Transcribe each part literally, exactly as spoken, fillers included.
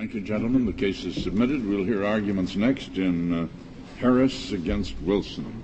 Thank you, gentlemen. The case is submitted. We'll hear arguments next in uh, Harris against Wilson.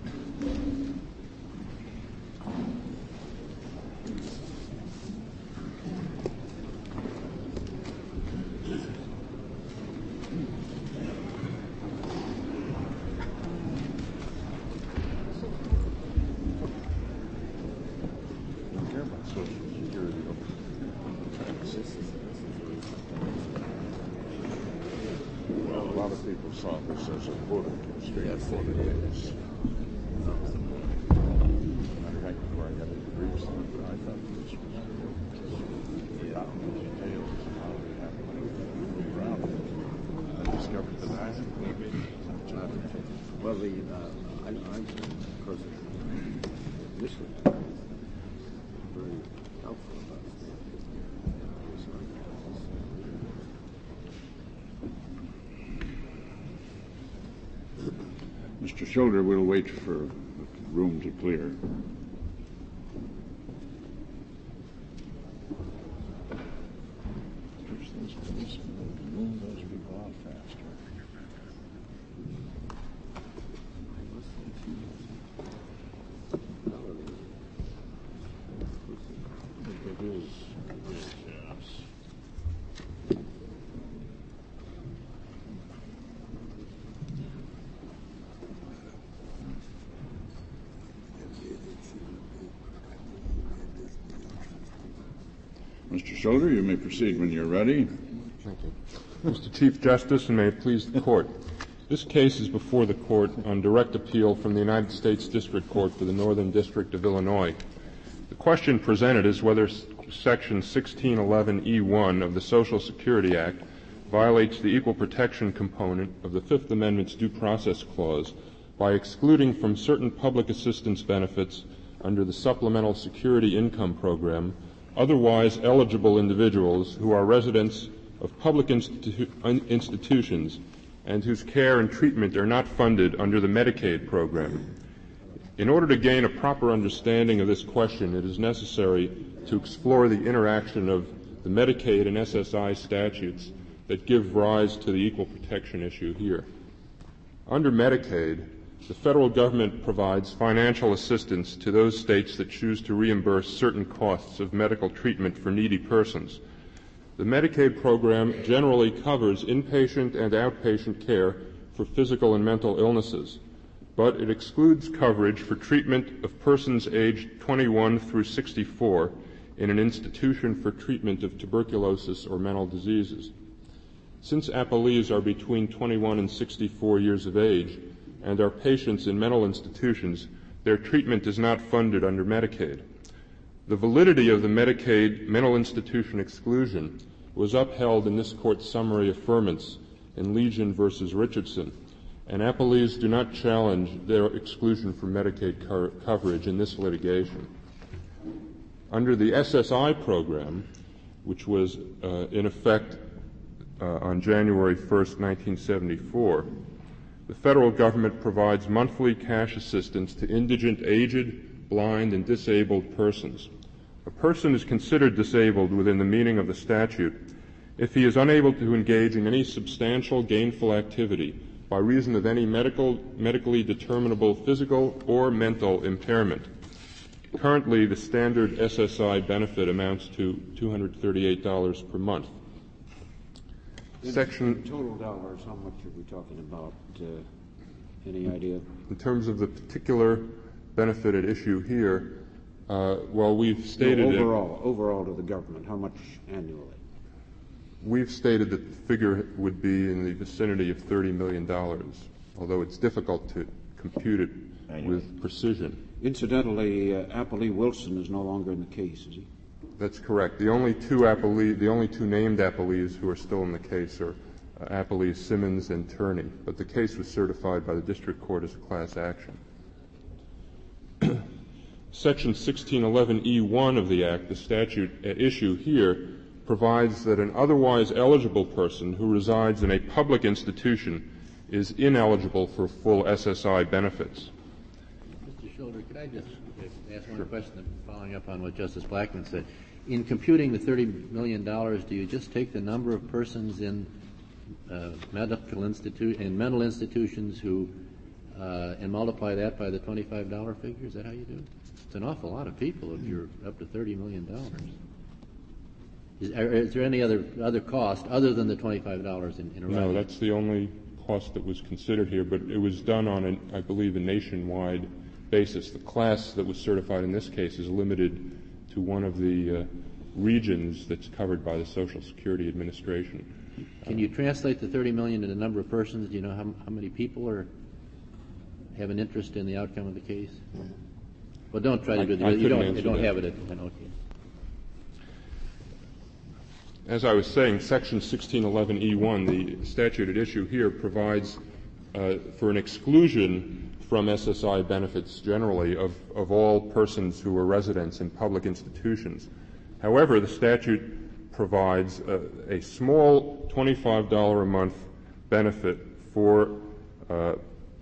Well, the uh, I, I'm of course initially very helpful about it. Mister Schilder, we'll wait for the room to clear. Move those people out faster. It is. Yes. Mister Schilder, you may proceed when you're ready. Thank you. Mister Chief Justice, and may it please the Court, this case is before the Court on direct appeal from the United States District Court for the Northern District of Illinois. The question presented is whether Section sixteen eleven E one of the Social Security Act violates the equal protection component of the Fifth Amendment's Due Process Clause by excluding from certain public assistance benefits under the Supplemental Security Income Program otherwise eligible individuals who are residents of public institu- institutions and whose care and treatment are not funded under the Medicaid program. In order to gain a proper understanding of this question, it is necessary to explore the interaction of the Medicaid and S S I statutes that give rise to the equal protection issue here. Under Medicaid, the federal government provides financial assistance to those states that choose to reimburse certain costs of medical treatment for needy persons. The Medicaid program generally covers inpatient and outpatient care for physical and mental illnesses, but it excludes coverage for treatment of persons aged twenty-one through sixty-four in an institution for treatment of tuberculosis or mental diseases. Since appellees are between twenty-one and sixty-four years of age and are patients in mental institutions, their treatment is not funded under Medicaid. The validity of the Medicaid mental institution exclusion was upheld in this Court's summary affirmance in Legion versus Richardson, and appellees do not challenge their exclusion from Medicaid co- coverage in this litigation. Under the S S I program, which was uh, in effect uh, on January first, nineteen seventy-four, the federal government provides monthly cash assistance to indigent, aged, blind, and disabled persons. A person is considered disabled within the meaning of the statute if he is unable to engage in any substantial gainful activity by reason of any medical, medically determinable physical or mental impairment. Currently, the standard S S I benefit amounts to two hundred thirty-eight dollars per month. In Section total dollars, how much are we talking about? Uh, any idea? In terms of the particular benefit at issue here, uh, well, we've stated no, overall, it, overall to the government, how much annually? We've stated that the figure would be in the vicinity of thirty million dollars, although it's difficult to compute it annually with precision. Incidentally, uh, Appellee Wilson is no longer in the case, is he? That's correct. The only two appellee, the only two named appellees who are still in the case are uh, appellees Simmons and Turney, but the case was certified by the district court as a class action. Section sixteen eleven E one of the Act, the statute at issue here, provides that an otherwise eligible person who resides in a public institution is ineligible for full S S I benefits. Mister Schilder, could I just ask one sure. question following up on what Justice Blackmun said? In computing the thirty million dollars, do you just take the number of persons in uh, medical institute and mental institutions who uh, and multiply that by the twenty-five dollar figure? Is that how you do it? It's an awful lot of people if you're up to thirty million dollars. Is, is there any other other cost other than the twenty-five dollars in, in a No, that's the only cost that was considered here, but it was done on, an, I believe, a nationwide basis. The class that was certified in this case is limited to one of the uh, regions that's covered by the Social Security Administration. Can you translate the thirty million into the number of persons? Do you know how, how many people are have an interest in the outcome of the case? Well, don't try to do I, I it. You don't, answer you don't that. have it at okay. As I was saying, Section sixteen eleven E one, the statute at issue here, provides uh, for an exclusion from S S I benefits generally of, of all persons who are residents in public institutions. However, the statute provides uh, a small twenty-five dollars a month benefit for uh,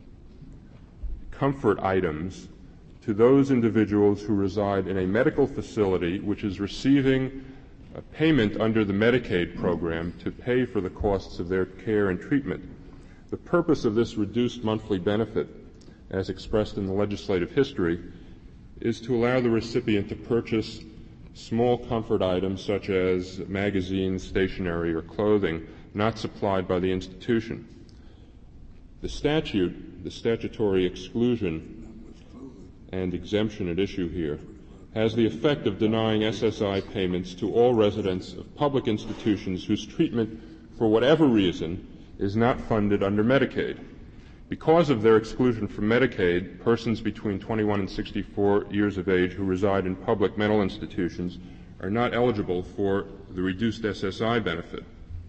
comfort items to those individuals who reside in a medical facility which is receiving a payment under the Medicaid program to pay for the costs of their care and treatment. The purpose of this reduced monthly benefit, as expressed in the legislative history, is to allow the recipient to purchase small comfort items such as magazines, stationery, or clothing not supplied by the institution. The statute, the statutory exclusion and exemption at issue here, has the effect of denying S S I payments to all residents of public institutions whose treatment, for whatever reason, is not funded under Medicaid. Because of their exclusion from Medicaid, persons between twenty-one and sixty-four years of age who reside in public mental institutions are not eligible for the reduced S S I benefit.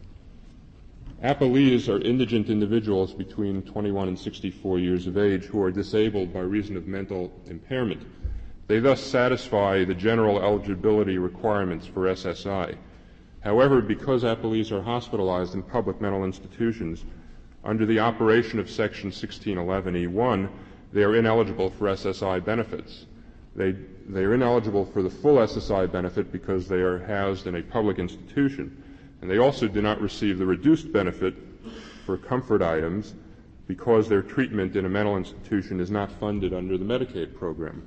Appellees are indigent individuals between twenty-one and sixty-four years of age who are disabled by reason of mental impairment. They thus satisfy the general eligibility requirements for S S I. However, because appellees are hospitalized in public mental institutions, under the operation of Section sixteen eleven E one, they are ineligible for S S I benefits. They, they are ineligible for the full S S I benefit because they are housed in a public institution. And they also do not receive the reduced benefit for comfort items because their treatment in a mental institution is not funded under the Medicaid program.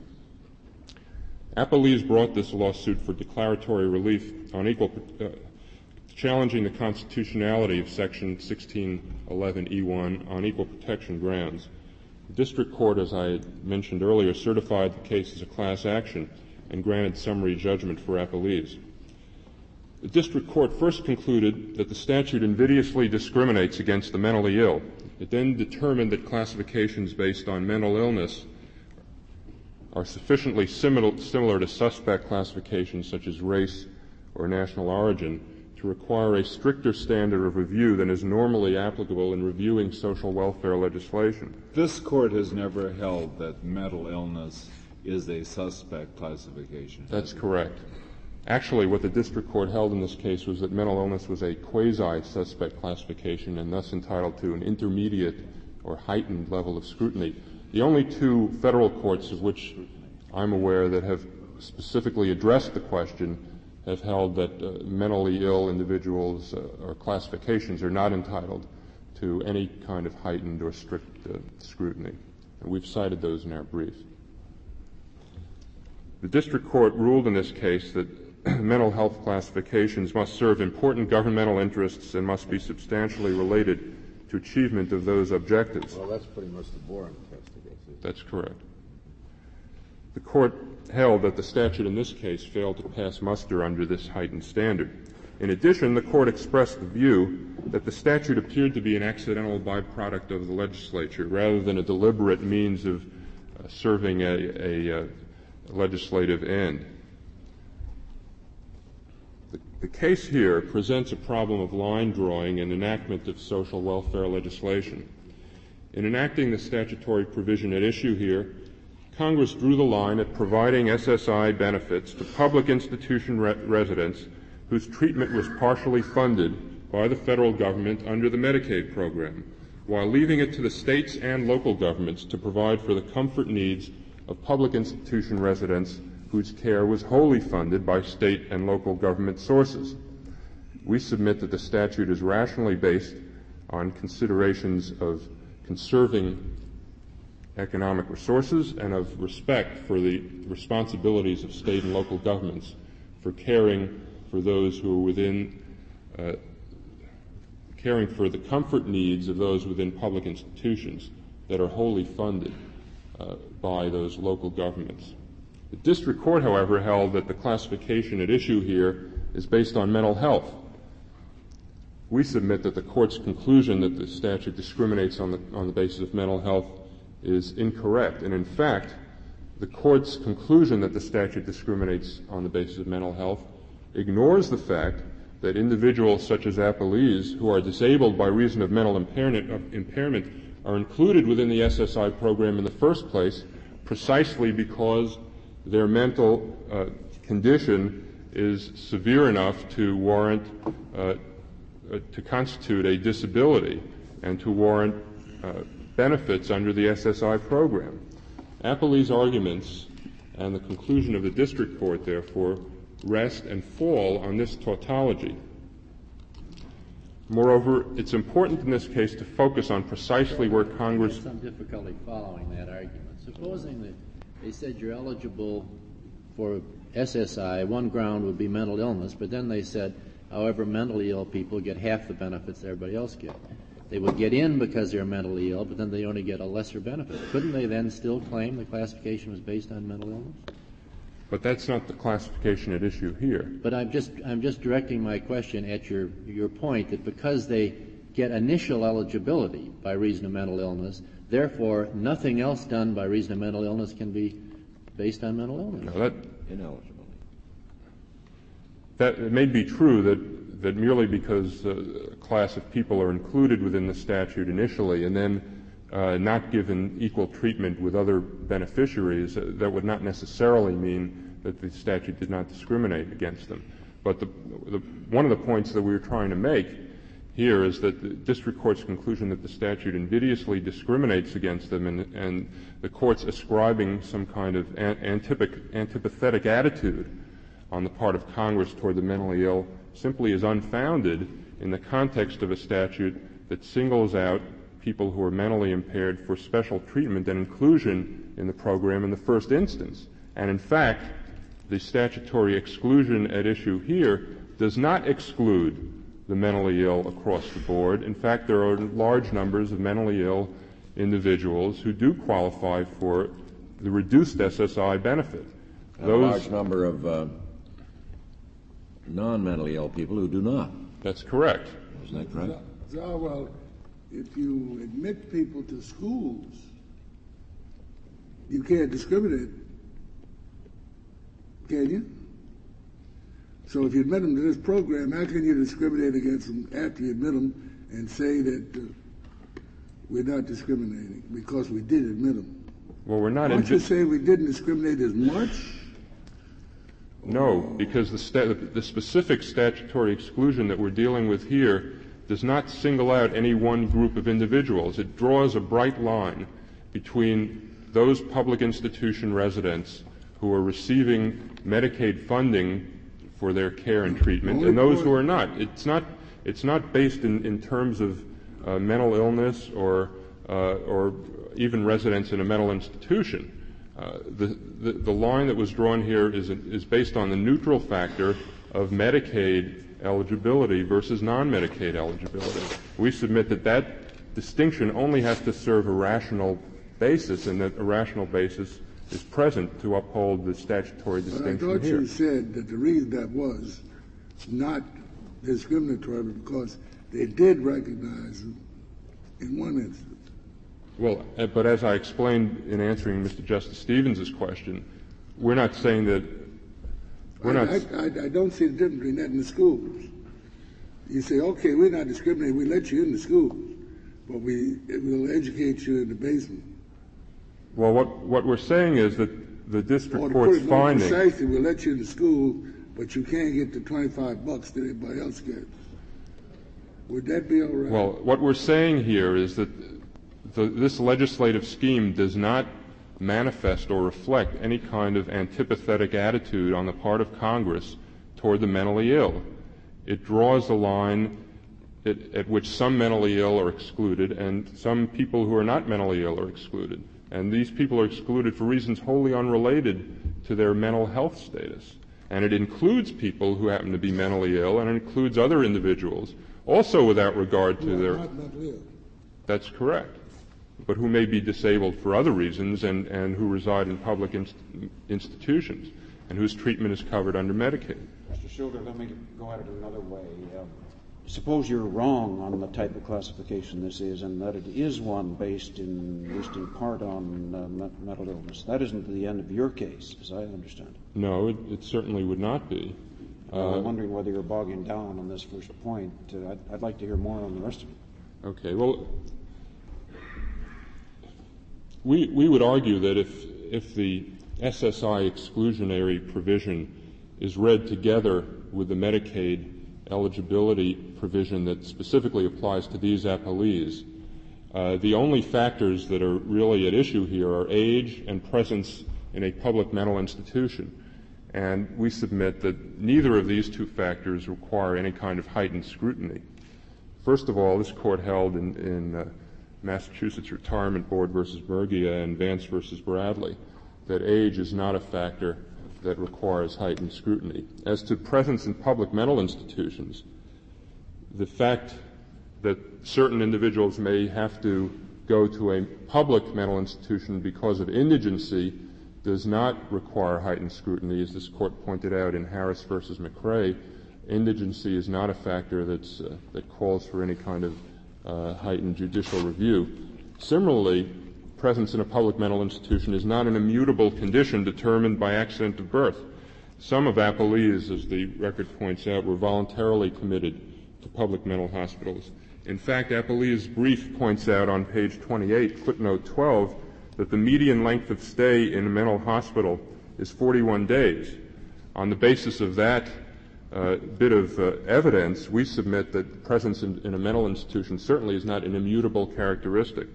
Appellees brought this lawsuit for declaratory relief on equal, uh, challenging the constitutionality of Section sixteen eleven E one on equal protection grounds. The district court, as I had mentioned earlier, certified the case as a class action and granted summary judgment for appellees. The district court first concluded that the statute invidiously discriminates against the mentally ill. It then determined that classifications based on mental illness are sufficiently similar, similar to suspect classifications such as race or national origin to require a stricter standard of review than is normally applicable in reviewing social welfare legislation. This court has never held that mental illness is a suspect classification. That's correct. Actually, what the district court held in this case was that mental illness was a quasi-suspect classification and thus entitled to an intermediate or heightened level of scrutiny. The only two federal courts of which I'm aware that have specifically addressed the question have held that uh, mentally ill individuals uh, or classifications are not entitled to any kind of heightened or strict uh, scrutiny. And we've cited those in our brief. The district court ruled in this case that mental health classifications must serve important governmental interests and must be substantially related to achievement of those objectives. Well, that's pretty much the boring test, I guess. That's correct. The court held that the statute in this case failed to pass muster under this heightened standard. In addition, the court expressed the view that the statute appeared to be an accidental byproduct of the legislature rather than a deliberate means of uh, serving a, a, a legislative end. The, the case here presents a problem of line drawing and enactment of social welfare legislation. In enacting the statutory provision at issue here, Congress drew the line at providing S S I benefits to public institution re- residents whose treatment was partially funded by the federal government under the Medicaid program, while leaving it to the states and local governments to provide for the comfort needs of public institution residents whose care was wholly funded by state and local government sources. We submit that the statute is rationally based on considerations of conserving economic resources and of respect for the responsibilities of state and local governments for caring for those who are within, uh, caring for the comfort needs of those within public institutions that are wholly funded uh, by those local governments. The district court, however, held that the classification at issue here is based on mental health. We submit that the court's conclusion that the statute discriminates on the, on the basis of mental health is incorrect. And in fact, the court's conclusion that the statute discriminates on the basis of mental health ignores the fact that individuals such as appellees who are disabled by reason of mental impairment, uh, impairment are included within the S S I program in the first place precisely because their mental uh, condition is severe enough to warrant, uh, uh, to constitute a disability and to warrant uh, benefits under the S S I program. Appellee's arguments and the conclusion of the district court, therefore, rest and fall on this tautology. Moreover, it's important in this case to focus on precisely where Congress... I have some difficulty following that argument. Supposing that they said you're eligible for S S I, one ground would be mental illness, but then they said, however, mentally ill people get half the benefits everybody else gets. They would get in because they're mentally ill, but then they only get a lesser benefit. Couldn't they then still claim the classification was based on mental illness? But that's not the classification at issue here. But I'm just I'm just directing my question at your your point that because they get initial eligibility by reason of mental illness, therefore nothing else done by reason of mental illness can be based on mental illness. No, that Ineligible. that it may be true that that merely because uh, a class of people are included within the statute initially and then uh, not given equal treatment with other beneficiaries, uh, that would not necessarily mean that the statute did not discriminate against them. But the, the, one of the points that we were trying to make here is that the district court's conclusion that the statute invidiously discriminates against them and, and the court's ascribing some kind of an, antipath- antipathetic attitude on the part of Congress toward the mentally ill simply is unfounded in the context of a statute that singles out people who are mentally impaired for special treatment and inclusion in the program in the first instance. And in fact, the statutory exclusion at issue here does not exclude the mentally ill across the board. In fact, there are large numbers of mentally ill individuals who do qualify for the reduced S S I benefit. And Those, a large number of uh, non-mentally ill people who do not. That's correct. Isn't that correct? So, so, well, if you admit people to schools, you can't discriminate, can you? So if you admit them to this program, how can you discriminate against them after you admit them and say that uh, we're not discriminating because we did admit them? Well, we're not. Aren't you saying we didn't discriminate as much? No, because the, sta- the specific statutory exclusion that we're dealing with here does not single out any one group of individuals. It draws a bright line between those public institution residents who are receiving Medicaid funding for their care and treatment and those who are not. It's not, it's not based in, in terms of uh, mental illness or, uh, or even residents in a mental institution. Uh, the, the, the line that was drawn here is, is based on the neutral factor of Medicaid eligibility versus non-Medicaid eligibility. We submit that that distinction only has to serve a rational basis, and that a rational basis is present to uphold the statutory distinction but I thought here. you said that the reason that was not discriminatory because they did recognize them in one instance. Well, uh, but as I explained in answering Mister Justice Stevens' question, we're not saying that we're I, not. I, I, I don't see the difference between that and the schools. You say, okay, we're not discriminating. We let you in the schools, but we will educate you in the basement. Well, what what we're saying is that the district or to court's put it more finding. Precisely, we'll let you in the school, but you can't get the twenty-five bucks that everybody else gets. Would that be all right? Well, what we're saying here is that the, this legislative scheme does not manifest or reflect any kind of antipathetic attitude on the part of Congress toward the mentally ill. It draws the line at, at which some mentally ill are excluded and some people who are not mentally ill are excluded. And these people are excluded for reasons wholly unrelated to their mental health status. And it includes people who happen to be mentally ill, and it includes other individuals, also without regard to their... Not mentally ill. That's correct. But who may be disabled for other reasons and, and who reside in public inst- institutions and whose treatment is covered under Medicaid. Mister Schilder, let me go at it another way. Um, suppose you're wrong on the type of classification this is, and that it is one based in, at least in part, on uh, me- mental illness. That isn't the end of your case, as I understand it. No, it, it certainly would not be. Uh, I'm wondering whether you're bogging down on this first point. Uh, I'd, I'd like to hear more on the rest of it. Okay. Well, we we would argue that if if the S S I exclusionary provision is read together with the Medicaid eligibility provision that specifically applies to these appellees, uh, the only factors that are really at issue here are age and presence in a public mental institution. And we submit that neither of these two factors require any kind of heightened scrutiny. First of all, this court held in, in uh, Massachusetts Retirement Board versus Murgia and Vance versus Bradley that age is not a factor that requires heightened scrutiny. As to presence in public mental institutions, the fact that certain individuals may have to go to a public mental institution because of indigency does not require heightened scrutiny. As this court pointed out in Harris versus McRae, indigency is not a factor that's, uh, that calls for any kind of uh, heightened judicial review. Similarly, presence in a public mental institution is not an immutable condition determined by accident of birth. Some of appellees, as the record points out, were voluntarily committed to public mental hospitals. In fact, appellee's brief points out on page twenty-eight, footnote twelve, that the median length of stay in a mental hospital is forty-one days. On the basis of that uh, bit of uh, evidence, we submit that presence in, in a mental institution certainly is not an immutable characteristic.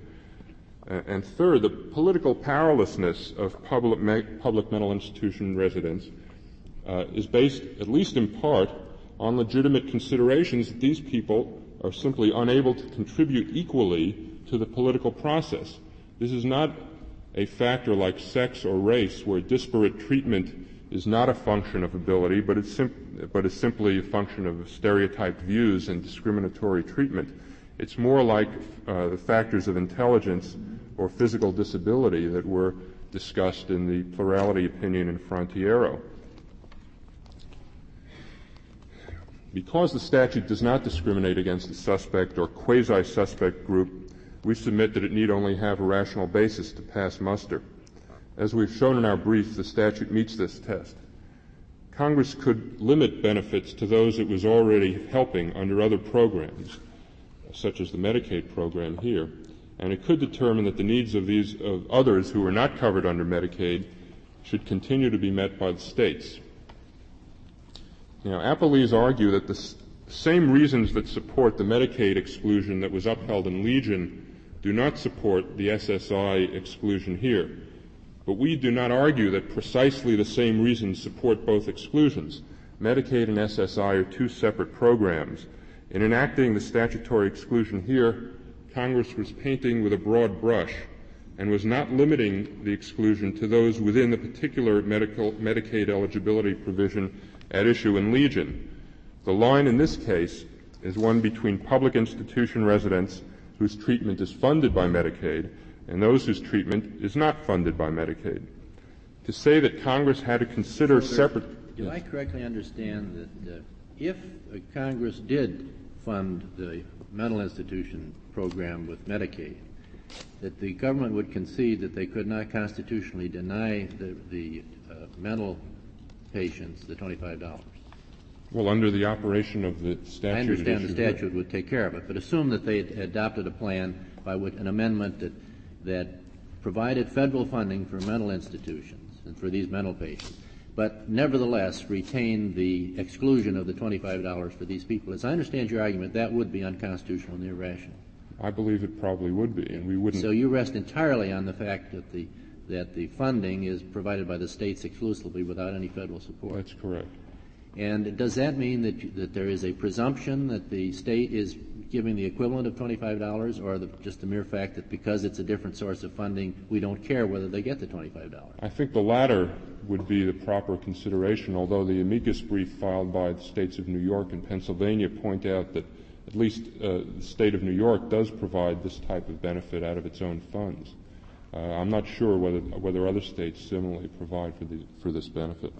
Uh, and third, the political powerlessness of public, me- public mental institution residents uh, is based, at least in part, on legitimate considerations that these people are simply unable to contribute equally to the political process. This is not a factor like sex or race where disparate treatment is not a function of ability, but it's, sim- but is simply a function of stereotyped views and discriminatory treatment. It's more like uh, the factors of intelligence or physical disability that were discussed in the plurality opinion in Frontiero. Because the statute does not discriminate against a suspect or quasi-suspect group, we submit that it need only have a rational basis to pass muster. As we've shown in our brief, the statute meets this test. Congress could limit benefits to those it was already helping under other programs, such as the Medicaid program here, and it could determine that the needs of these of others who are not covered under Medicaid should continue to be met by the states. Now, appellees argue that the s- same reasons that support the Medicaid exclusion that was upheld in Legion do not support the S S I exclusion here. But we do not argue that precisely the same reasons support both exclusions. Medicaid and S S I are two separate programs. In enacting the statutory exclusion here, Congress was painting with a broad brush and was not limiting the exclusion to those within the particular medical, Medicaid eligibility provision at issue in Legion. The line in this case is one between public institution residents whose treatment is funded by Medicaid and those whose treatment is not funded by Medicaid. To say that Congress had to consider so separate... Do yes. I correctly understand that uh, if uh, Congress did fund the mental institution program with Medicaid, that the government would concede that they could not constitutionally deny the, the uh, mental patients the twenty-five dollars? Well, under the operation of the statute... I understand the here. statute would take care of it, but assume that they had adopted a plan by which an amendment that, that provided federal funding for mental institutions and for these mental patients, but nevertheless retained the exclusion of the twenty-five dollars for these people. As I understand your argument, that would be unconstitutional and irrational. I believe it probably would be, and we wouldn't... So you rest entirely on the fact that the that the funding is provided by the states exclusively without any federal support. That's correct. And does that mean that, you, that there is a presumption that the state is giving the equivalent of twenty-five dollars, or the, just the mere fact that because it's a different source of funding, we don't care whether they get the twenty-five dollars? I think the latter would be the proper consideration, although the amicus brief filed by the states of New York and Pennsylvania point out that at least uh, the state of New York does provide this type of benefit out of its own funds. Uh, I'm not sure whether whether other states similarly provide for the for this benefit.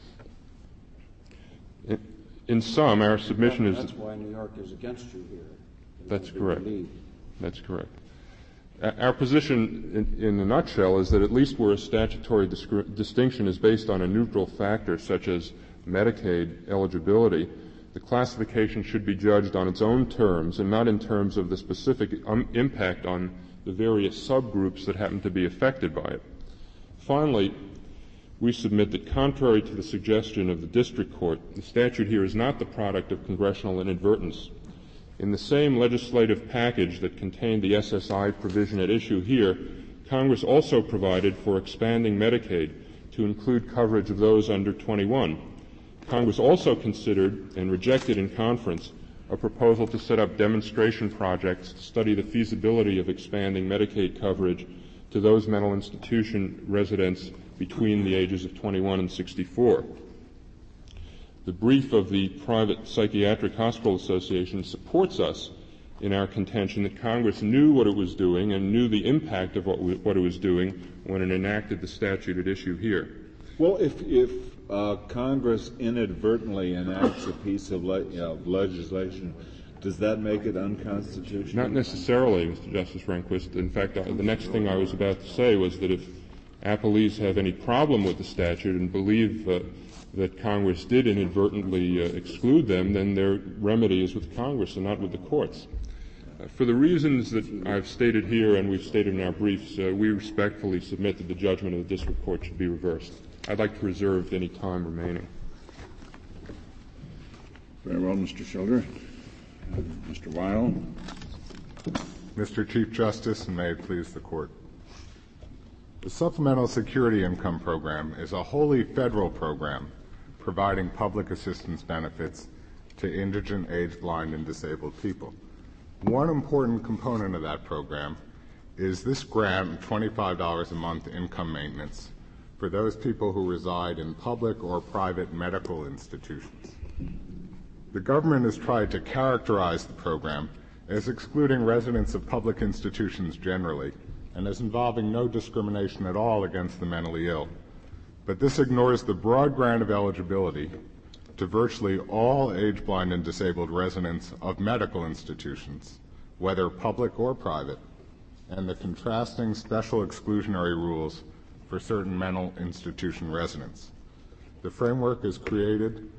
In, in sum, our submission that, is that's why New York is against you here. That's correct. That's correct. Our position, in, in a nutshell, is that at least where a statutory discri- distinction is based on a neutral factor, such as Medicaid eligibility, the classification should be judged on its own terms and not in terms of the specific um, impact on the various subgroups that happen to be affected by it. Finally, we submit that contrary to the suggestion of the district court, the statute here is not the product of congressional inadvertence. In the same legislative package that contained the S S I provision at issue here, Congress also provided for expanding Medicaid to include coverage of those under twenty-one. Congress also considered and rejected in conference a proposal to set up demonstration projects to study the feasibility of expanding Medicaid coverage to those mental institution residents between the ages of twenty-one and sixty-four. The brief of the Private Psychiatric Hospital Association supports us in our contention that Congress knew what it was doing and knew the impact of what, what it was doing when it enacted the statute at issue here. Well, if, if uh, Congress inadvertently enacts a piece of le- you know, legislation, does that make it unconstitutional? Not necessarily, Mister Justice Rehnquist. In fact, uh, the next thing I was about to say was that if appellees have any problem with the statute and believe uh, that Congress did inadvertently uh, exclude them, then their remedy is with Congress and not with the courts. Uh, for the reasons that I've stated here and we've stated in our briefs, uh, we respectfully submit that the judgment of the district court should be reversed. I'd like to reserve any time remaining. Very well, Mister Schilder. Uh, Mister Weil. Mister Chief Justice, and may it please the Court. The Supplemental Security Income Program is a wholly federal program providing public assistance benefits to indigent, age, blind, and disabled people. One important component of that program is this grant, twenty-five dollars a month income maintenance, for those people who reside in public or private medical institutions. The government has tried to characterize the program as excluding residents of public institutions generally and as involving no discrimination at all against the mentally ill. But this ignores the broad grant of eligibility to virtually all age, blind, and disabled residents of medical institutions, whether public or private, and the contrasting special exclusionary rules for certain mental institution residents. The framework is created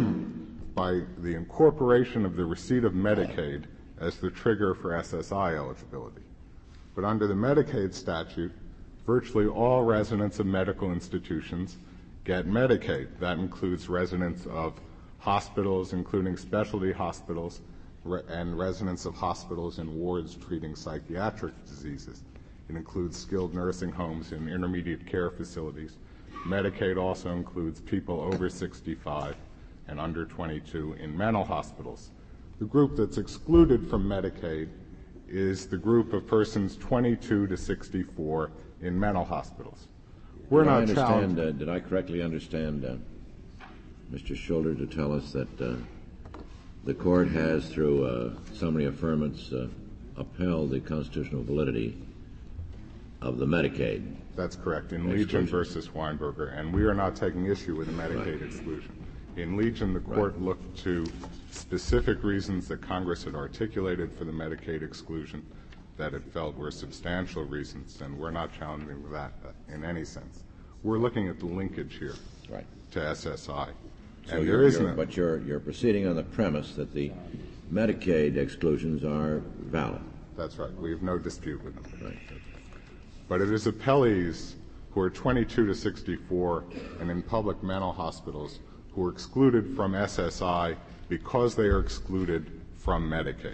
by the incorporation of the receipt of Medicaid as the trigger for S S I eligibility. But under the Medicaid statute, virtually all residents of medical institutions get Medicaid. That includes residents of hospitals, including specialty hospitals, re- and residents of hospitals and wards treating psychiatric diseases. It includes skilled nursing homes and intermediate care facilities. Medicaid also includes people over sixty-five and under twenty-two in mental hospitals. The group that's excluded from Medicaid is the group of persons twenty-two to sixty-four in mental hospitals. We're did not I understand, challenging. uh, did I correctly understand uh, Mister Schilder to tell us that uh, the court has, through uh, summary affirmance, uh, upheld the constitutional validity of the Medicaid? That's correct, in Legion versus Weinberger, and we are not taking issue with the Medicaid right. exclusion. In Legion, the court right. looked to specific reasons that Congress had articulated for the Medicaid exclusion that it felt were substantial reasons, and we're not challenging that in any sense. We're looking at the linkage here right. to S S I. So and you're, there is you're, no, but you're, you're proceeding on the premise that the Medicaid exclusions are valid. That's right. We have no dispute with them. Right. But it is appellees who are twenty-two to sixty-four and in public mental hospitals who are excluded from S S I because they are excluded from Medicaid.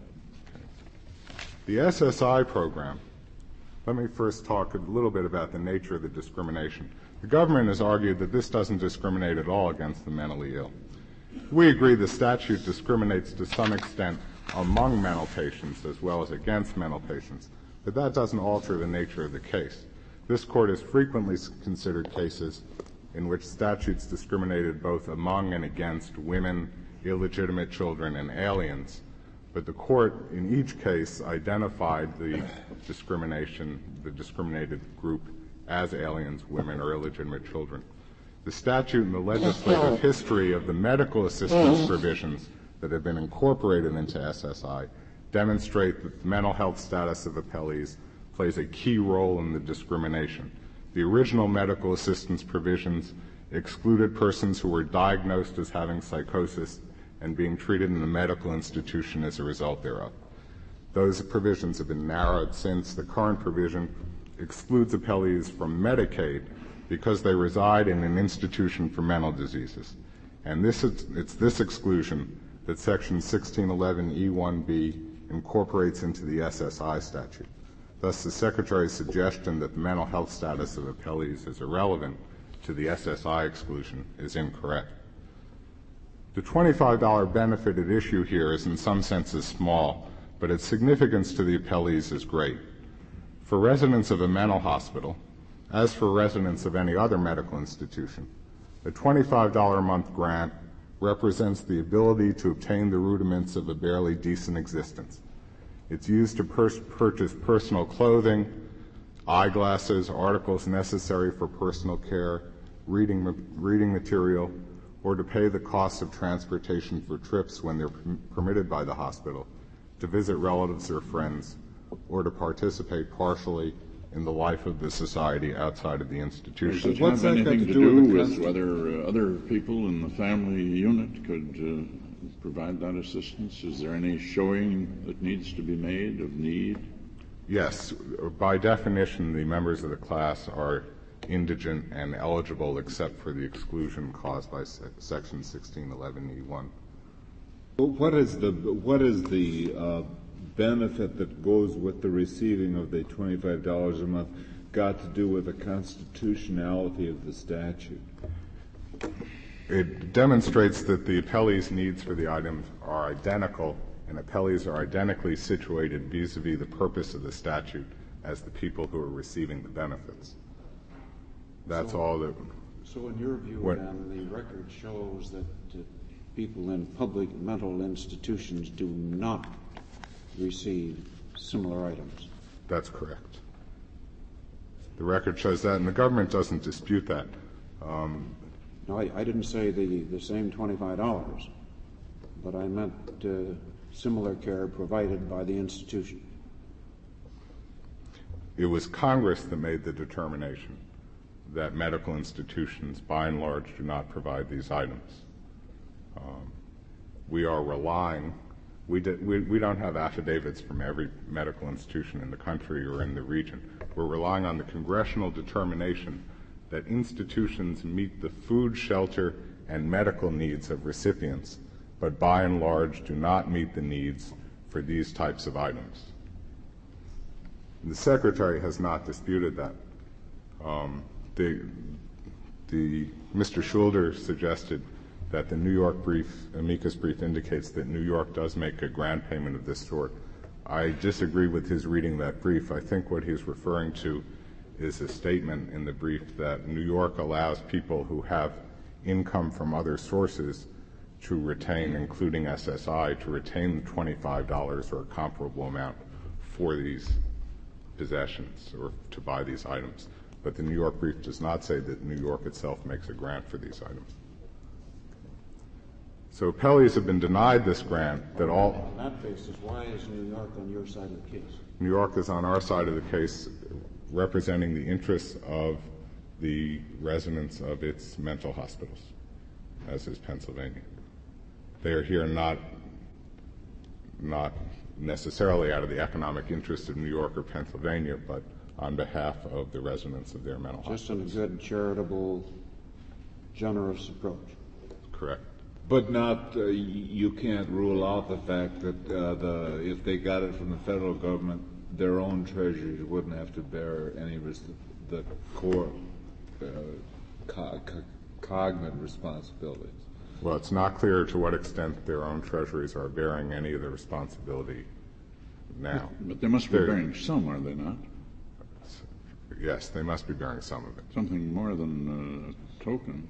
The S S I program, let me first talk a little bit about the nature of the discrimination. The government has argued that this doesn't discriminate at all against the mentally ill. We agree the statute discriminates to some extent among mental patients as well as against mental patients, but that doesn't alter the nature of the case. This court has frequently considered cases in which statutes discriminated both among and against women, illegitimate children, and aliens, but the court in each case identified the discrimination, the discriminated group as aliens, women, or illegitimate children. The statute and the legislative history of the medical assistance provisions that have been incorporated into S S I demonstrate that the mental health status of appellees plays a key role in the discrimination. The original medical assistance provisions excluded persons who were diagnosed as having psychosis and being treated in a medical institution as a result thereof. Those provisions have been narrowed since. The current provision excludes appellees from Medicaid because they reside in an institution for mental diseases. And this is, it's this exclusion that Section sixteen eleven E one B incorporates into the S S I statute. Thus, the Secretary's suggestion that the mental health status of appellees is irrelevant to the S S I exclusion is incorrect. The twenty-five dollars benefit at issue here is in some senses small, but its significance to the appellees is great. For residents of a mental hospital, as for residents of any other medical institution, a twenty-five dollars a month grant represents the ability to obtain the rudiments of a barely decent existence. It's used to pur- purchase personal clothing, eyeglasses, articles necessary for personal care, reading, ma- reading material, or to pay the cost of transportation for trips when they're p- permitted by the hospital, to visit relatives or friends, or to participate partially in the life of the society outside of the institution. Does it have anything to do with whether uh, other people in the family unit could uh, provide that assistance? Is there any showing that needs to be made of need? Yes. By definition, the members of the class are indigent and eligible except for the exclusion caused by se- Section sixteen eleven E one. Well, what is the what is the uh, benefit that goes with the receiving of the twenty-five dollars a month got to do with the constitutionality of the statute? It demonstrates that the appellee's needs for the items are identical, and appellees are identically situated vis-a-vis the purpose of the statute as the people who are receiving the benefits. That's so, all that... So in your view, what, then, the record shows that uh, people in public mental institutions do not receive similar items. That's correct. The record shows that, and the government doesn't dispute that. Um, no, I, I didn't say the, the same twenty-five dollars, but I meant uh, similar care provided by the institution. It was Congress that made the determination that medical institutions, by and large, do not provide these items. Um, we are relying We, did, we, we don't have affidavits from every medical institution in the country or in the region. We're relying on the congressional determination that institutions meet the food, shelter, and medical needs of recipients, but by and large do not meet the needs for these types of items. The Secretary has not disputed that. Um, the, the, Mister Schulder suggested that the New York brief, amicus brief, indicates that New York does make a grant payment of this sort. I disagree with his reading that brief. I think what he's referring to is a statement in the brief that New York allows people who have income from other sources to retain, including S S I, to retain twenty-five dollars or a comparable amount for these possessions or to buy these items. But the New York brief does not say that New York itself makes a grant for these items. So appellees have been denied this grant that all... On that basis, why is New York on your side of the case? New York is on our side of the case representing the interests of the residents of its mental hospitals, as is Pennsylvania. They are here not, not necessarily out of the economic interest of New York or Pennsylvania, but on behalf of the residents of their mental Just hospitals. Just in a good, charitable, generous approach. Correct. But not, uh, you can't rule out the fact that uh, the if they got it from the federal government, their own treasuries wouldn't have to bear any risk. The core uh, co- co- cognate responsibilities. Well, it's not clear to what extent their own treasuries are bearing any of the responsibility now. But they must be They're, bearing some, are they not? Yes, they must be bearing some of it. Something more than a token.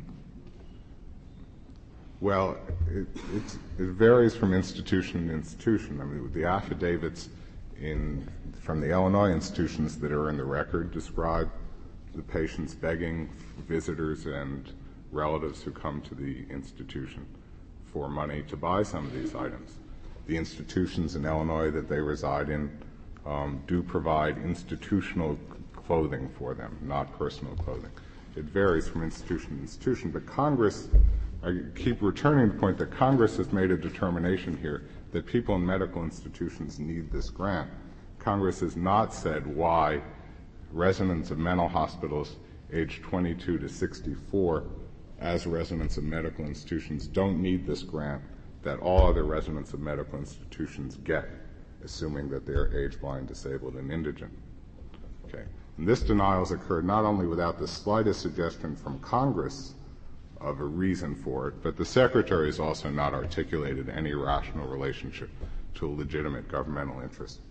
Well, it, it's, it varies from institution to institution. I mean, the affidavits in, from the Illinois institutions that are in the record describe the patients begging visitors and relatives who come to the institution for money to buy some of these items. The institutions in Illinois that they reside in um, do provide institutional clothing for them, not personal clothing. It varies from institution to institution, but Congress, I keep returning to the point that Congress has made a determination here that people in medical institutions need this grant. Congress has not said why residents of mental hospitals aged twenty-two to sixty-four as residents of medical institutions don't need this grant that all other residents of medical institutions get, assuming that they're age-blind, disabled, and indigent. Okay. And this denial has occurred not only without the slightest suggestion from Congress of a reason for it, but the Secretary has also not articulated any rational relationship to a legitimate governmental interest.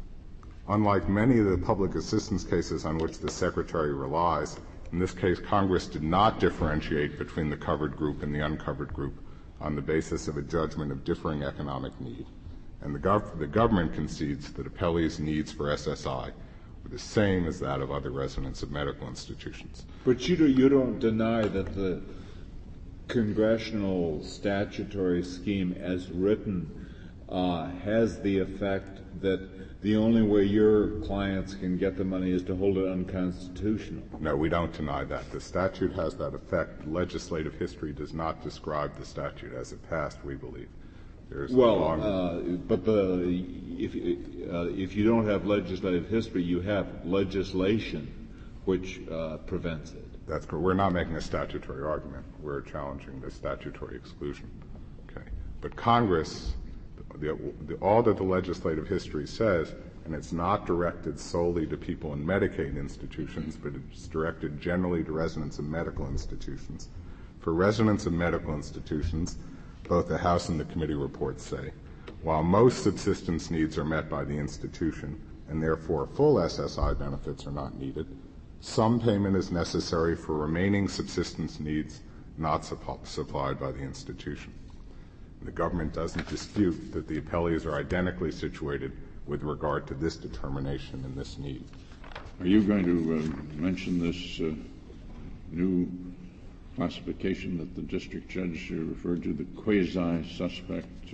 Unlike many of the public assistance cases on which the Secretary relies, in this case, Congress did not differentiate between the covered group and the uncovered group on the basis of a judgment of differing economic need. And the, gov- the government concedes that appellees' needs for S S I were the same as that of other residents of medical institutions. But you, do, you don't deny that the congressional statutory scheme as written uh, has the effect that the only way your clients can get the money is to hold it unconstitutional. No, we don't deny that. The statute has that effect. Legislative history does not describe the statute as it passed, we believe. There's well, a long... uh, but the, if, uh, if you don't have legislative history, you have legislation which uh, prevents it. That's correct. We're not making a statutory argument. We're challenging the statutory exclusion. Okay. But Congress, the, the, all that the legislative history says, and it's not directed solely to people in Medicaid institutions, but it's directed generally to residents of medical institutions. For residents of medical institutions, both the House and the committee reports say, while most subsistence needs are met by the institution, and therefore full S S I benefits are not needed, some payment is necessary for remaining subsistence needs not supp- supplied by the institution. The government doesn't dispute that the appellees are identically situated with regard to this determination and this need. Are you going to uh, mention this uh, new classification that the district judge uh, referred to, the quasi-suspect uh,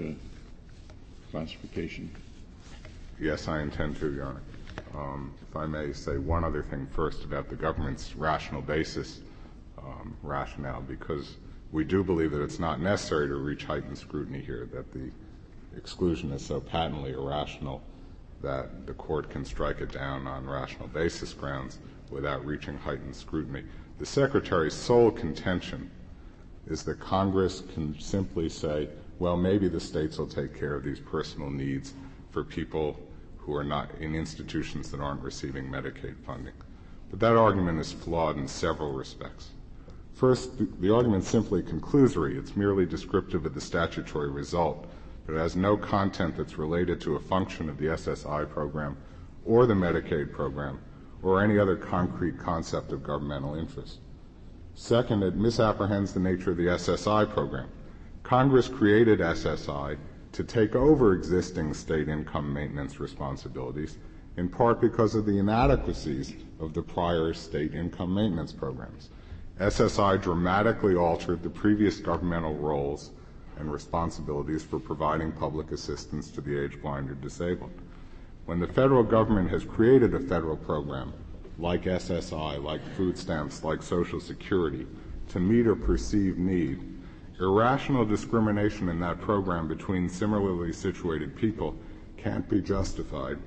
classification? Yes, I intend to, Your Honor. Um, if I may say one other thing first about the government's rational basis um, rationale, because we do believe that it's not necessary to reach heightened scrutiny here, that the exclusion is so patently irrational that the court can strike it down on rational basis grounds without reaching heightened scrutiny. The Secretary's sole contention is that Congress can simply say, well, maybe the states will take care of these personal needs for people who are not in institutions that aren't receiving Medicaid funding. But that argument is flawed in several respects. First, the, the argument is simply conclusory. It's merely descriptive of the statutory result, but it has no content that's related to a function of the S S I program or the Medicaid program or any other concrete concept of governmental interest. Second, it misapprehends the nature of the S S I program. Congress created S S I to take over existing state income maintenance responsibilities, in part because of the inadequacies of the prior state income maintenance programs. S S I dramatically altered the previous governmental roles and responsibilities for providing public assistance to the age-blind or disabled. When the federal government has created a federal program like S S I, like food stamps, like Social Security, to meet a perceived need, irrational discrimination in that program between similarly situated people can't be justified.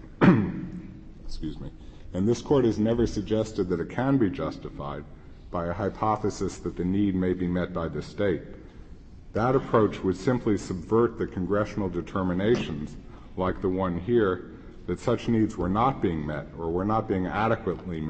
Excuse me. And this Court has never suggested that it can be justified by a hypothesis that the need may be met by the state. That approach would simply subvert the congressional determinations, like the one here, that such needs were not being met or were not being adequately met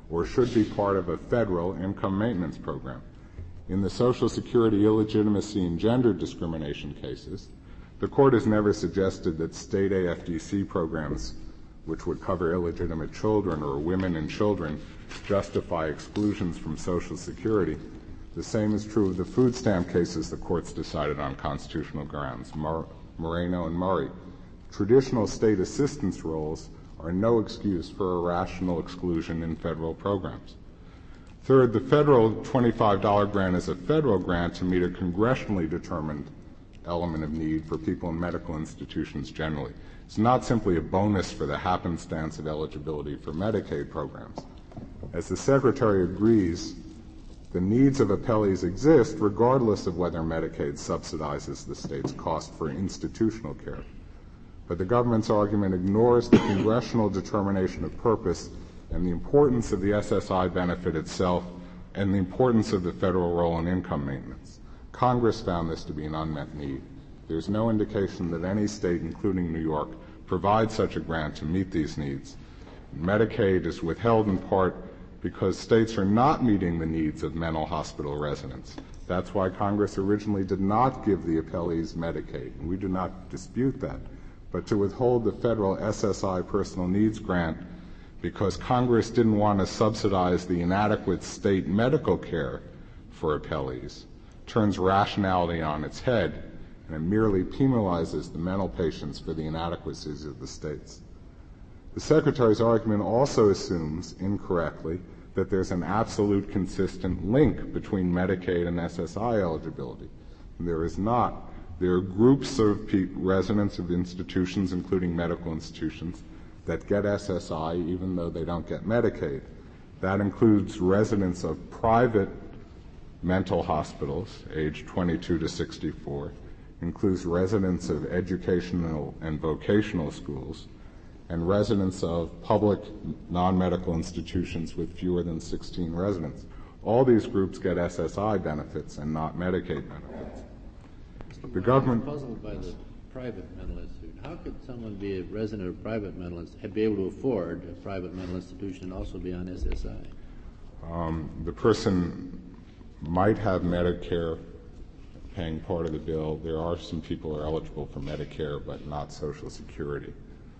or should be part of a federal income maintenance program. In the Social Security illegitimacy and gender discrimination cases, the court has never suggested that state A F D C programs, which would cover illegitimate children or women and children, justify exclusions from Social Security. The same is true of the food stamp cases the courts decided on constitutional grounds, Mor- Moreno and Murray. Traditional state assistance roles are no excuse for irrational exclusion in federal programs. Third, the federal twenty-five dollars grant is a federal grant to meet a congressionally determined element of need for people in medical institutions generally. It's not simply a bonus for the happenstance of eligibility for Medicaid programs. As the Secretary agrees, the needs of appellees exist regardless of whether Medicaid subsidizes the state's cost for institutional care. But the government's argument ignores the congressional determination of purpose and the importance of the S S I benefit itself and the importance of the federal role in income maintenance. Congress found this to be an unmet need. There's no indication that any state, including New York, provides such a grant to meet these needs. Medicaid is withheld in part because states are not meeting the needs of mental hospital residents. That's why Congress originally did not give the appellees Medicaid, and we do not dispute that. But to withhold the federal S S I personal needs grant because Congress didn't want to subsidize the inadequate state medical care for appellees turns rationality on its head, and it merely penalizes the mental patients for the inadequacies of the states. The Secretary's argument also assumes, incorrectly, that there's an absolute consistent link between Medicaid and S S I eligibility. And there is not. There are groups of pe- residents of institutions, including medical institutions, that get S S I even though they don't get Medicaid. That includes residents of private mental hospitals, age twenty-two to sixty-four, includes residents of educational and vocational schools, and residents of public non-medical institutions with fewer than sixteen residents. All these groups get S S I benefits and not Medicaid benefits. The government... I'm puzzled by the private mental institution. How could someone be a resident of a private mental institution, be able to afford a private mental institution and also be on S S I? Um, the person might have Medicare paying part of the bill. There are some people who are eligible for Medicare but not Social Security.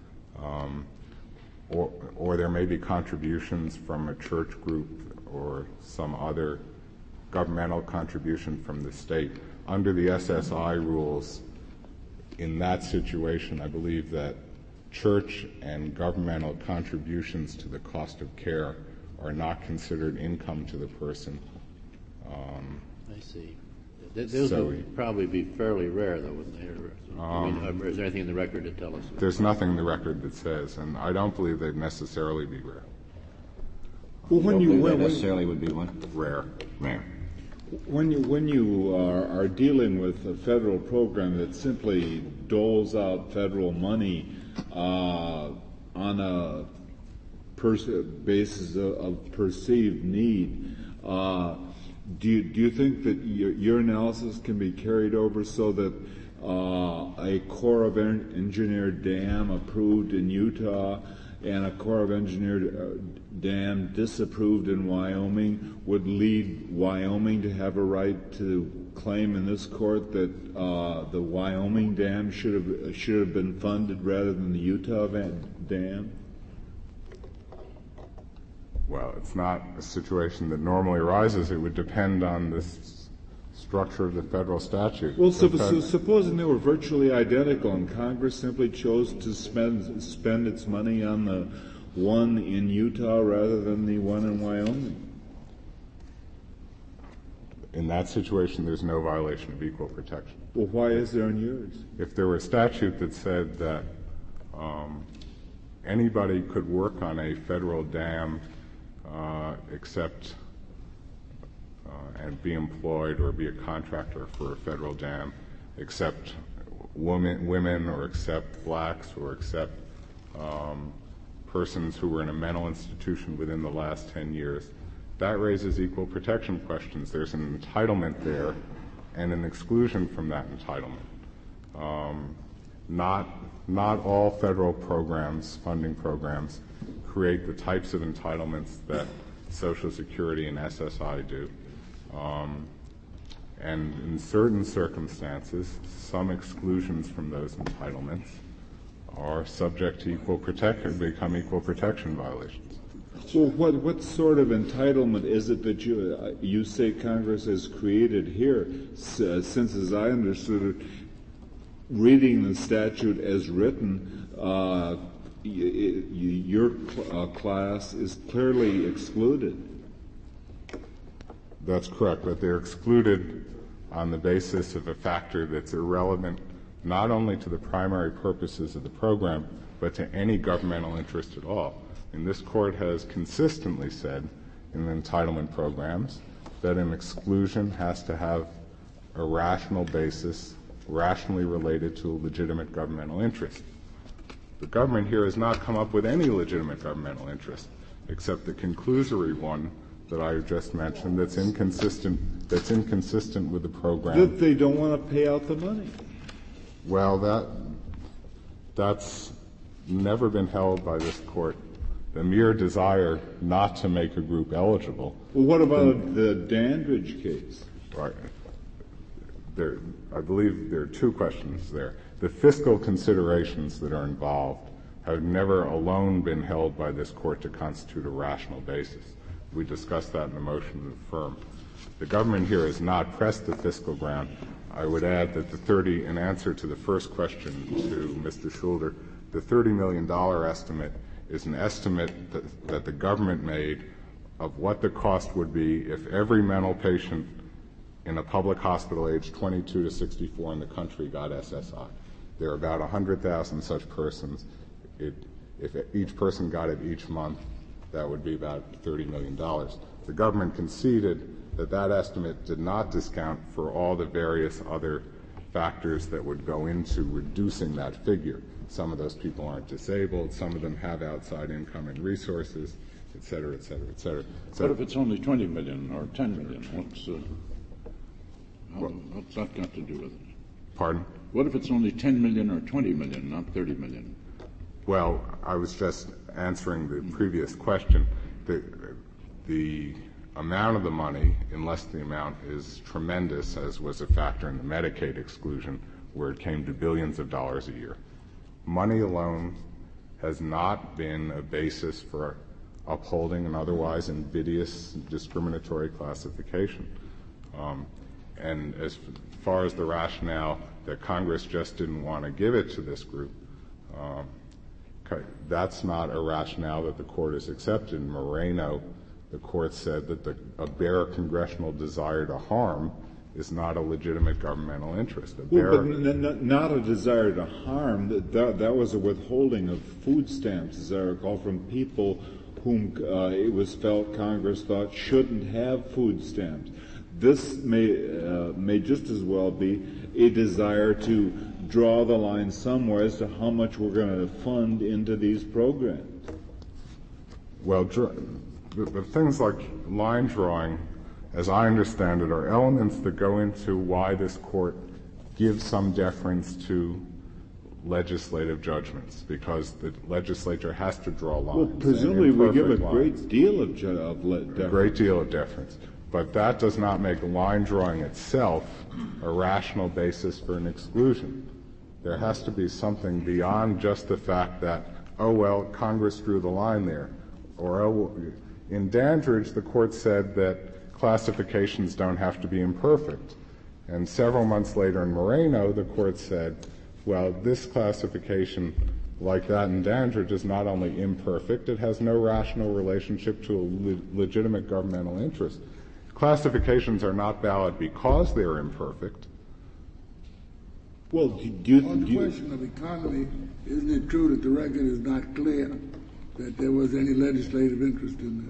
Um, or, or there may be contributions from a church group or some other governmental contribution from the state. Under the S S I rules, in that situation, I believe that church and governmental contributions to the cost of care are not considered income to the person. Um, I see. Th- those so would probably be fairly rare, though, wouldn't they? Um, I mean, is there anything in the record to tell us? There's nothing in the record that says, and I don't believe they'd necessarily be rare. Well, when you when, necessarily would be what? Rare. Rare. When you when you are, are dealing with a federal program that simply doles out federal money uh, on a pers- basis of, of perceived need, uh, do you, do you think that your, your analysis can be carried over so that uh, a Corps of en- Engineer dam approved in Utah and a Corps of Engineer uh, dam disapproved in Wyoming would lead Wyoming to have a right to claim in this court that uh, the Wyoming dam should have should have been funded rather than the Utah dam? Well, it's not a situation that normally arises. It would depend on the s- structure of the federal statute. Well, so, fed- so supposing they were virtually identical and Congress simply chose to spend spend its money on the one in Utah rather than the one in Wyoming. In that situation, there's no violation of equal protection. Well, why is there in yours? If there were a statute that said that um, anybody could work on a federal dam uh, except uh, and be employed or be a contractor for a federal dam, except women, women or except blacks or except um, persons who were in a mental institution within the last ten years, that raises equal protection questions. There's an entitlement there and an exclusion from that entitlement. Um, not, not all federal programs, funding programs, create the types of entitlements that Social Security and S S I do. Um, and in certain circumstances, some exclusions from those entitlements are subject to equal protection, become equal protection violations. Well, what what sort of entitlement is it that you uh, you say Congress has created here? S- uh, since, as I understood it, reading the statute as written, uh, y- y- your cl- uh, class is clearly excluded. That's correct, but they're excluded on the basis of a factor that's irrelevant not only to the primary purposes of the program, but to any governmental interest at all. And this Court has consistently said in entitlement programs that an exclusion has to have a rational basis, rationally related to a legitimate governmental interest. The government here has not come up with any legitimate governmental interest, except the conclusory one that I just mentioned that's inconsistent, that's inconsistent with the program. That they don't want to pay out the money. Well, that, that's never been held by this Court. The mere desire not to make a group eligible. Well, what about the, the Dandridge case? Right. There, I believe there are two questions there. The fiscal considerations that are involved have never alone been held by this Court to constitute a rational basis. We discussed that in the motion to affirm. The government here has not pressed the fiscal ground. I would add that the thirty, in answer to the first question to Mister Schulder, the thirty million dollars estimate is an estimate that, that the government made of what the cost would be if every mental patient in a public hospital aged twenty-two to sixty-four in the country got S S I. There are about one hundred thousand such persons. It, if each person got it each month, that would be about thirty million dollars. The government conceded that that estimate did not discount for all the various other factors that would go into reducing that figure. Some of those people aren't disabled, some of them have outside income and resources, et cetera, et cetera, et cetera. So, what if it's only twenty million or ten million? What's, uh, how, what's that got to do with it? Pardon? What if it's only ten million or twenty million, not thirty million? Well, I was just answering the previous question. The, the amount of the money, unless the amount is tremendous, as was a factor in the Medicaid exclusion, where it came to billions of dollars a year. Money alone has not been a basis for upholding an otherwise invidious discriminatory classification. Um, and as far as the rationale that Congress just didn't want to give it to this group, um, that's not a rationale that the Court has accepted. In Moreno, the Court said that the, a bare congressional desire to harm is not a legitimate governmental interest. A bare well, but n- n- not a desire to harm. That, that, that was a withholding of food stamps, as I recall, from people whom uh, it was felt Congress thought shouldn't have food stamps. This may uh, may just as well be a desire to draw the line somewhere as to how much we're going to fund into these programs. Well, dr- the, the things like line drawing, as I understand it, are elements that go into why this Court gives some deference to legislative judgments, because the legislature has to draw lines. Well, presumably we give a lines. great deal of, ju- of le- deference. A great deal of deference. But that does not make line drawing itself a rational basis for an exclusion. There has to be something beyond just the fact that, oh, well, Congress drew the line there. Or, oh, in Dandridge, the Court said that classifications don't have to be imperfect. And several months later in Moreno, the Court said, well, this classification, like that in Dandridge, is not only imperfect, it has no rational relationship to a le- legitimate governmental interest. Classifications are not valid because they're imperfect. Well, do you... On the do you, question of economy, isn't it true that the record is not clear that there was any legislative interest in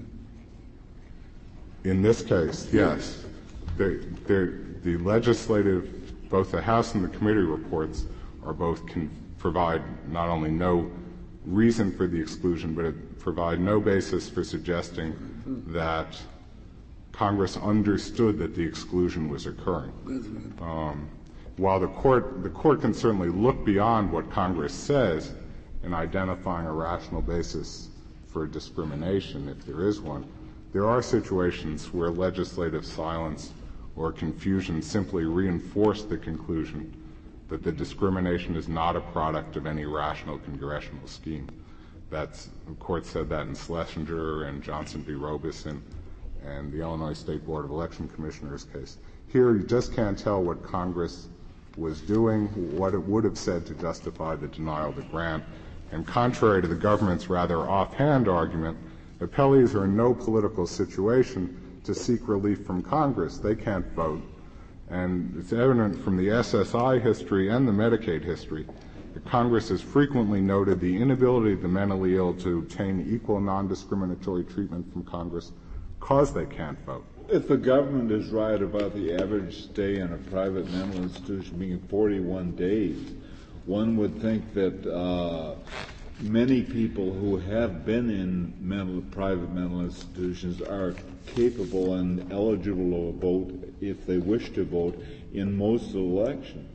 that? In this case, yes. The, the, the legislative, both the House and the committee reports are both can provide not only no reason for the exclusion, but it provide no basis for suggesting that Congress understood that the exclusion was occurring. Um, while the court, the court can certainly look beyond what Congress says in identifying a rational basis for discrimination, if there is one, There are situations where legislative silence or confusion simply reinforce the conclusion that the discrimination is not a product of any rational congressional scheme. That's, the court said that in Schlesinger and Johnson v. Robeson and the Illinois State Board of Election Commissioners case. Here, you just can't tell what Congress was doing, what it would have said to justify the denial of the grant. And contrary to the government's rather offhand argument, appellees are in no political situation to seek relief from Congress. They can't vote. And it's evident from the S S I history and the Medicaid history that Congress has frequently noted the inability of the mentally ill to obtain equal non-discriminatory treatment from Congress because they can't vote. If the government is right about the average stay in a private mental institution being forty-one days, one would think that uh, many people who have been in mental, private mental institutions are capable and eligible to vote if they wish to vote in most elections.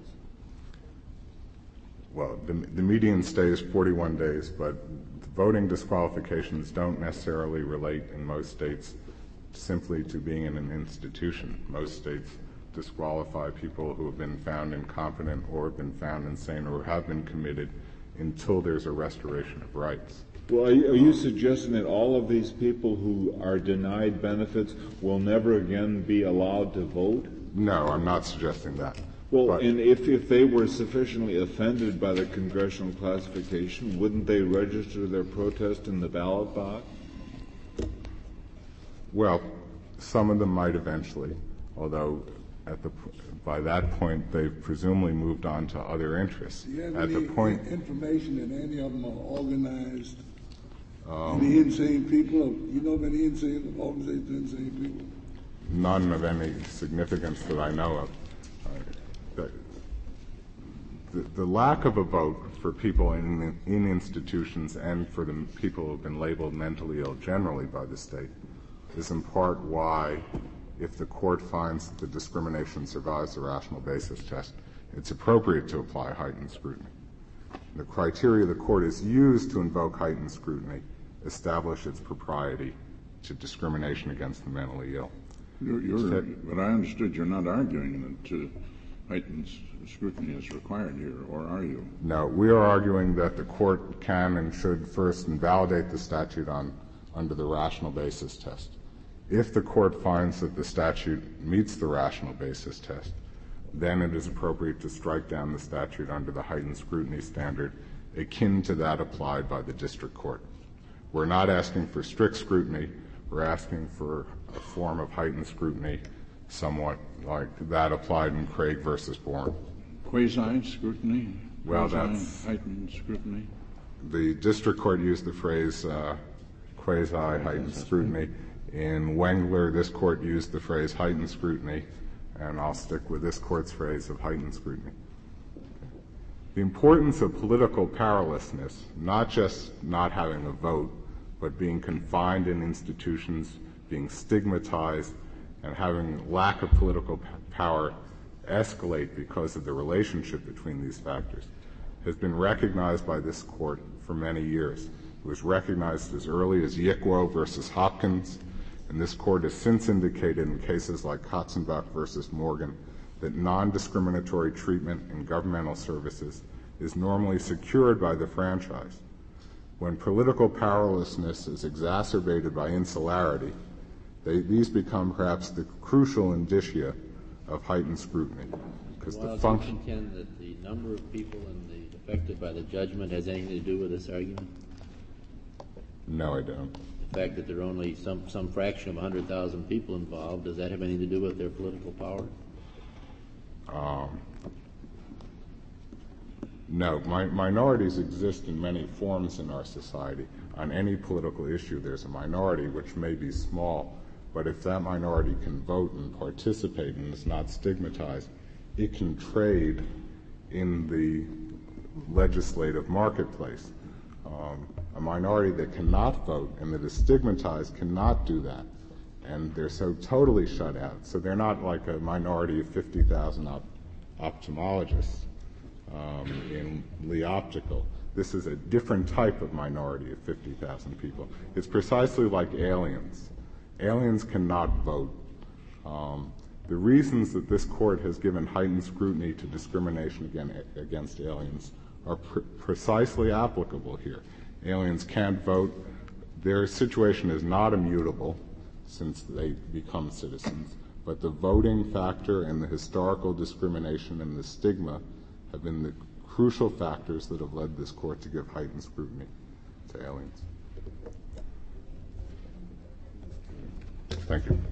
Well, the, the median stay is forty-one days, but voting disqualifications don't necessarily relate in most states simply to being in an institution. Most states disqualify people who have been found incompetent or have been found insane or have been committed until there's a restoration of rights. Well, are you, are you suggesting that all of these people who are denied benefits will never again be allowed to vote? No, I'm not suggesting that. Well, but, and if, if they were sufficiently offended by the congressional classification, wouldn't they register their protest in the ballot box? Well, some of them might eventually, although at the by that point they've presumably moved on to other interests. Do you have at any the point, information that any of them are organized? Um, any insane people? You know of any insane organizations of insane people? None of any significance that I know of. Uh, the, the, the lack of a vote for people in, in institutions and for the people who have been labeled mentally ill generally by the state is in part why, if the court finds that the discrimination survives the rational basis test, it's appropriate to apply heightened scrutiny. The criteria the court has used to invoke heightened scrutiny establish its propriety to discrimination against the mentally ill. You're, you're, but I understood you're not arguing that uh, heightened scrutiny is required here, or are you? No, we are arguing that the court can and should first invalidate the statute on under the rational basis test. If the court finds that the statute meets the rational basis test, then it is appropriate to strike down the statute under the heightened scrutiny standard akin to that applied by the district court. We're not asking for strict scrutiny. We're asking for a form of heightened scrutiny somewhat like that applied in Craig versus Bourne. Quasi-scrutiny? Well, that's heightened scrutiny? The district court used the phrase uh, quasi-heightened scrutiny. In Wengler, this court used the phrase heightened scrutiny, and I'll stick with this court's phrase of heightened scrutiny. The importance of political powerlessness, not just not having a vote, but being confined in institutions, being stigmatized, and having lack of political p- power escalate because of the relationship between these factors, has been recognized by this court for many years. It was recognized as early as Yickwo versus Hopkins, and this court has since indicated in cases like Katzenbach versus Morgan that non-discriminatory treatment in governmental services is normally secured by the franchise. When political powerlessness is exacerbated by insularity, they, these become perhaps the crucial indicia of heightened scrutiny. Because well, the function. Do you contend that the number of people in the, affected by the judgment has anything to do with this argument? No, I don't. The fact that there are only some, some fraction of one hundred thousand people involved, does that have anything to do with their political power? Um, no. Mi- minorities exist in many forms in our society. On any political issue, there's a minority which may be small, but if that minority can vote and participate and is not stigmatized, it can trade in the legislative marketplace. Um, a minority that cannot vote and that is stigmatized cannot do that, and they're so totally shut out. So they're not like a minority of fifty thousand op- ophthalmologists um, in Lee Optical. This is a different type of minority of fifty thousand people. It's precisely like aliens. Aliens cannot vote. Um, the reasons that this court has given heightened scrutiny to discrimination again, against aliens are pr- precisely applicable here. Aliens can't vote. Their situation is not immutable since they become citizens, but the voting factor and the historical discrimination and the stigma have been the crucial factors that have led this court to give heightened scrutiny to aliens. Thank you.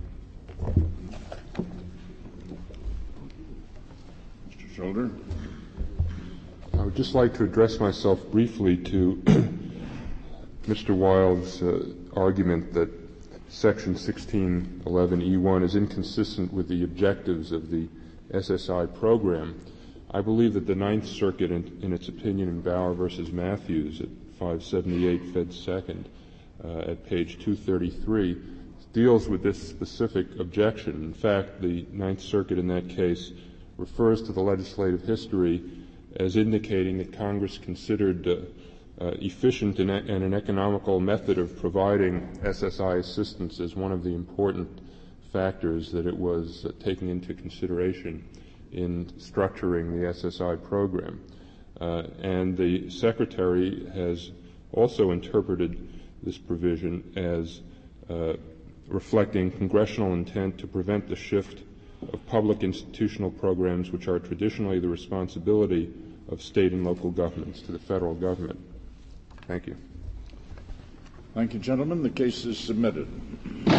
Mister Scholder? I would just like to address myself briefly to Mister Wild's uh, argument that Section sixteen eleven E one is inconsistent with the objectives of the S S I program. I believe that the Ninth Circuit, in, in its opinion in Bauer versus Matthews at five seventy-eight Fed Second, uh, at page two thirty-three, deals with this specific objection. In fact, the Ninth Circuit in that case refers to the legislative history as indicating that Congress considered uh, uh, efficient and, and an economical method of providing S S I assistance as one of the important factors that it was uh, taking into consideration in structuring the S S I program. Uh, and the Secretary has also interpreted this provision as uh, reflecting congressional intent to prevent the shift of public institutional programs which are traditionally the responsibility of state and local governments to the federal government. Thank you. Thank you, gentlemen. The case is submitted.